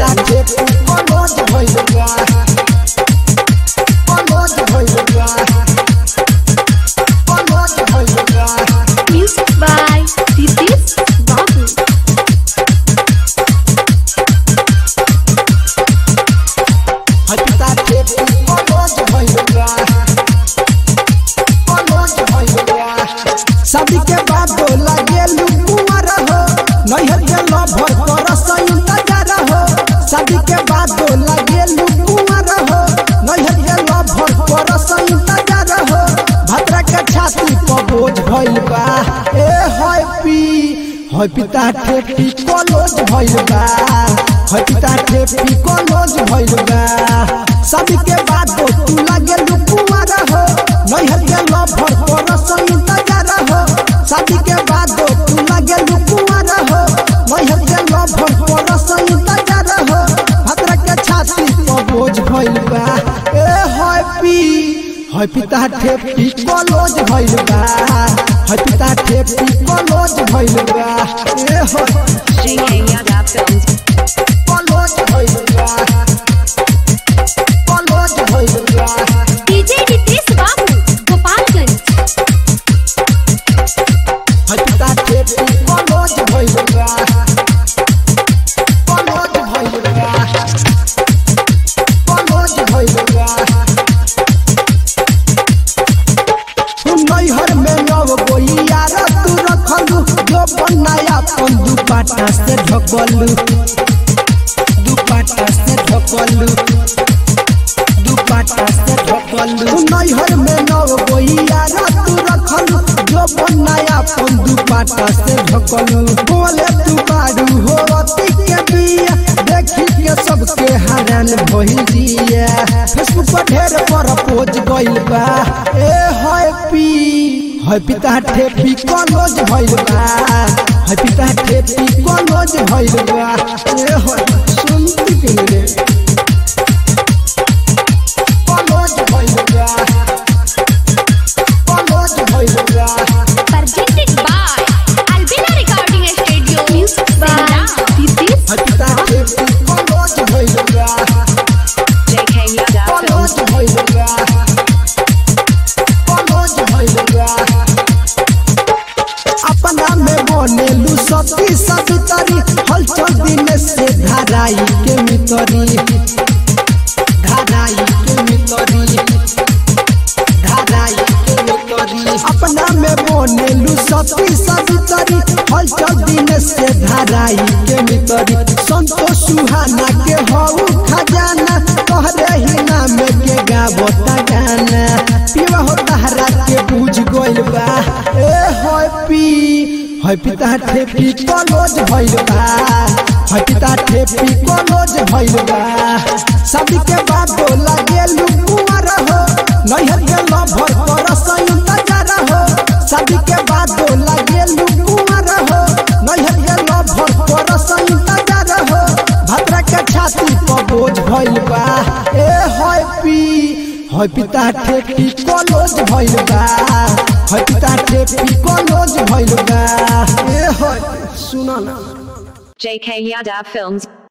पिता ठेपी कॉलेज भइल बा कॉलेज भइल बा कॉलेज भइल बा Music by Titish Babu. पिता ठेपी कॉलेज भइल बा कॉलेज भइल बा शादी के बाद लगे कुंवर हो नैहर के लभर करस इंतजार हो शादी के बाद लगे कुंवर हो नैहर के लभर करस इंतजार हो भद्रा के छाती पर बोझ भइल बा ए हाय पिता ठेपी कॉलेज भइल बा हाय पिता ठेपी कॉलेज भइल बा शादी के बाद तू लगे कुंवर हो नैहर के लभर करस इंतजार हो शादी के बाद तू लगे कुंवर हो नैहर के लभर करस इंतजार हो भद्रा के छाती पर बोझ भइल बा ए हाय पिता ठेपी कॉलेज भइल बा हाय पिता ठेपी कॉलेज भइल बा ए हाय JK Yadav Films. कॉलेज भइल बा कॉलेज भइल बा DJ Titish Babu, Gopalganj. हाय पिता ठेपी कॉलेज भइल बा कॉलेज भइल बा कॉलेज भइल बा नैहर में नव गोइया तू रखलू जो बनाया अपन दुपट्टा से ढकलू दुपट्टा से ढकलू दुपट्टा से ढकलू नैहर में नव गोइया तू रखलू जो बनाया अपन दुपट्टा से ढकलू बोले तू बारू हो अति के बिया देखी के सबके हैरान भइल दिया फेसबुक पर ढेर पर पोज गइल बा ए हाय पिता ठेपी कॉलेज भइल बा हाय पिता ठेपी कॉलेज भइल बा ए हाय सुनती के रे कॉलेज भइल बा कॉलेज भइल बा Presented by Albina Recording Studio. Music by Titish हाय पिता ठेपी कॉलेज भइल बा JK Yadav Films. कॉलेज भइल बा कॉलेज भइल बा अपना में बनेलू सती सवितरी हलचल दिन से धाराई के मितरी धाराई के मितरी धाराई के मितरी अपना में बनेलू सती सवितरी हलचल दिन से धाराई के मितरी संतोष सुहाना के हऊ खजाना तोहरे ही नाम के गावता गाना पीवा हो तहरा के बुझ गइल बा ए हाय पिता ठेपी कॉलेज भइल बा हाय पिता ठेपी कॉलेज भइल बा शादी के बाद लगे कुंवर हो नैहर के लभर करस इंतजार हो शादी के बाद लगे कुंवर हो नैहर के लभर करस इंतजार हो भद्रा के छाती पर बोझ भइल बा ए हाय पिता ठेपी कॉलेज भइल बा हाय पिता ठेपी कॉलेज भइल बा ए हाय सुना ना JK Yadav Films.